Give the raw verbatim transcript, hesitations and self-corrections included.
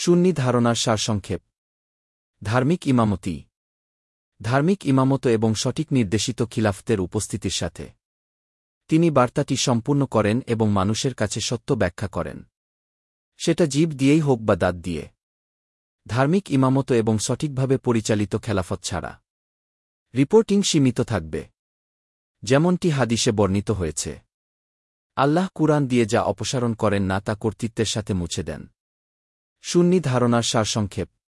সুন্নি ধারণার সারসংক্ষেপ। ধার্মিক ইমামতি। ধার্মিক ইমামত এবং সঠিক নির্দেশিত খিলাফতের উপস্থিতির সাথে তিনি বার্তাটি সম্পূর্ণ করেন এবং মানুষের কাছে সত্য ব্যাখ্যা করেন, সেটা জিভ দিয়েই হোক বা দাঁত দিয়ে। ধার্মিক ইমামত এবং সঠিকভাবে পরিচালিত খেলাফত ছাড়া রিপোর্টিং সীমিত থাকবে, যেমনটি হাদিসে বর্ণিত হয়েছে। আল্লাহ কুরআন দিয়ে যা অপসারণ করেন না তা কর্তৃত্বের সাথে মুছে দেন। সুন্নি ধারণার সারসংক্ষেপ।